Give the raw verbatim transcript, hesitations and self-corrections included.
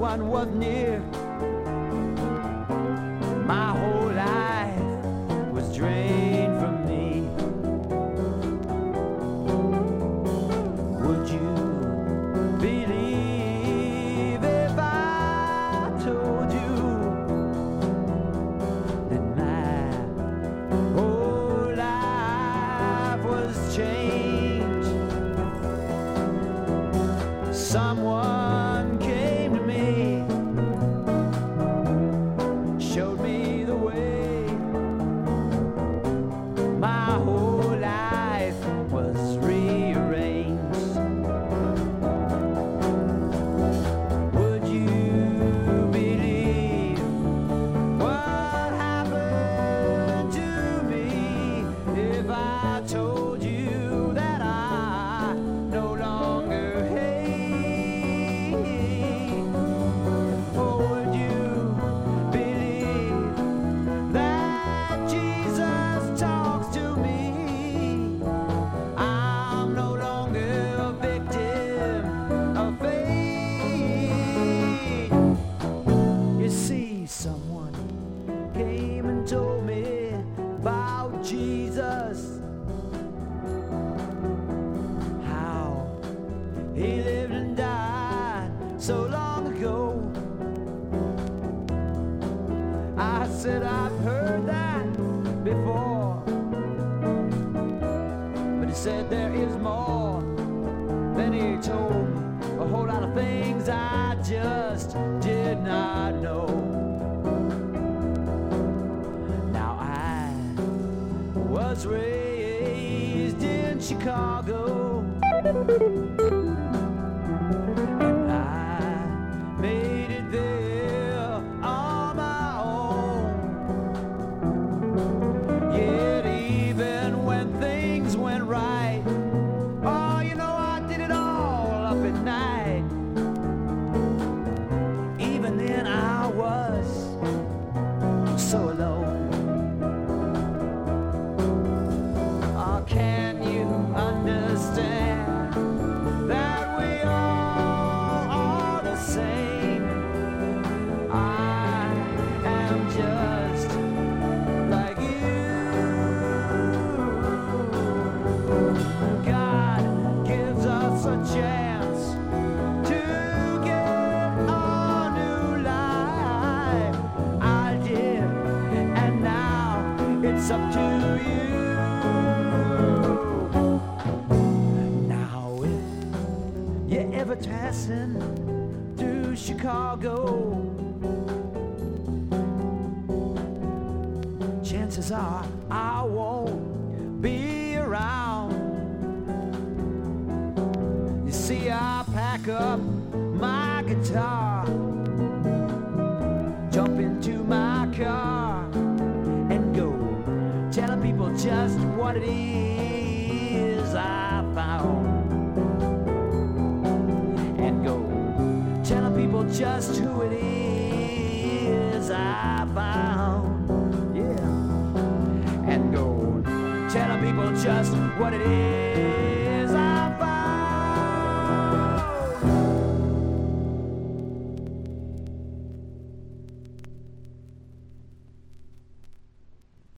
someone was near. My whole life was drained from me. Would you believe if I told you that my whole life was changed? Someone came to me, showed me the way. My whole life was rearranged. Would you believe what happened to me if I told you that I no longer hate? Or would you believe that Jesus talks to me? I'm no longer a victim of fate. You see, someone came and told me about Jesus, how he lived and died so long ago. I said I've heard that before, but he said there is more. Then he told me a whole lot of things I just did not know. Now I was raised in Chicago, and I made it there on my own. Yet even when things went right, oh, you know, I did it all up at night. Even then I was so alone. Oh, can you understand that we all are the same? I am just like you. God gives us a chance to get a new life. I did, and now it's up to you. Now if you're ever passing through Chicago, chances are I won't be around. You see, I pack up my guitar, jump into my car, and go telling people just what it is I found. And go telling people just who it is I found. Yeah. And go telling people just what it is